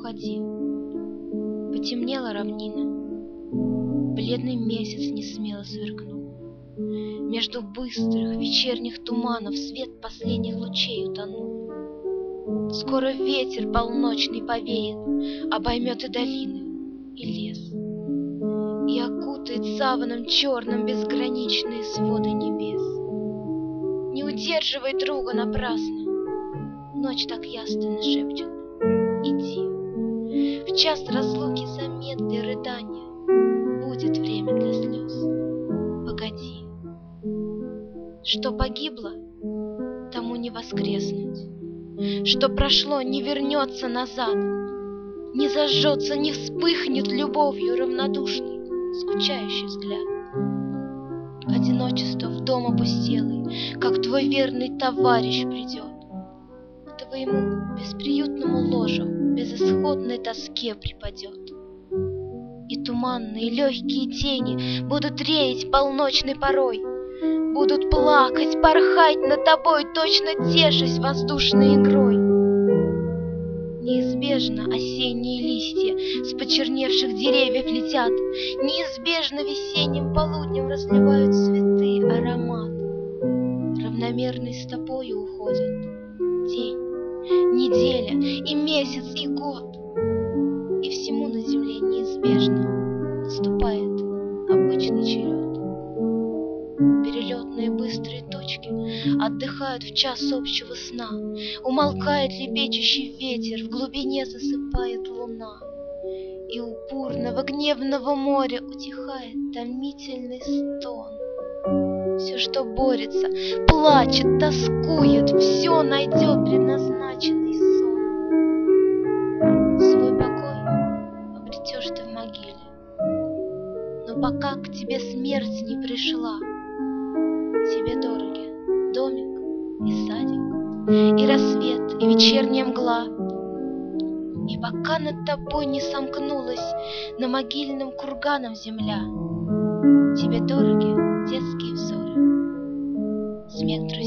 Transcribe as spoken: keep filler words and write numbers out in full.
уходи. Потемнела равнина, бледный месяц несмело сверкнул. Между быстрых вечерних туманов свет последних лучей утонул. Скоро ветер полночный повеет, обоймет и долины, и лес, и окутает саваном черным безграничные своды небес. Не удерживай друга напрасно, ночь так ясно шепчет: иди. В час разлуки замедли рыдания, будет время для слез. Погоди. Что погибло, тому не воскреснуть. Что прошло, не вернется назад. Не зажжется, не вспыхнет любовью равнодушный, скучающий взгляд. Одиночество в дом опустелый, как твой верный товарищ придет, к твоему бесприютному ложу безысходной тоске припадет. И туманные легкие тени будут реять полночной порой, будут плакать, порхать над тобой, точно тешась воздушной игрой. Неизбежно осенние листья с почерневших деревьев летят, неизбежно весенним полуднем разливают цветы аромат. Равномерной стопою уходят день, неделя и месяц и год, и всему на земле неизбежно наступает обычный черед. Перелетные быстрые точки отдыхают в час общего сна, умолкает лепечущий ветер, в глубине засыпает луна, и у бурного гневного моря утихает томительный стон. Все, что борется, плачет, тоскует, все найдет предназначенный сон. Свой покой обретешь ты в могиле, но пока к тебе смерть не пришла, тебе дороги домик и садик, и рассвет, и вечерняя мгла. И пока над тобой не сомкнулась на могильном курганом земля, тебе дороги детские взоры, смех друзей.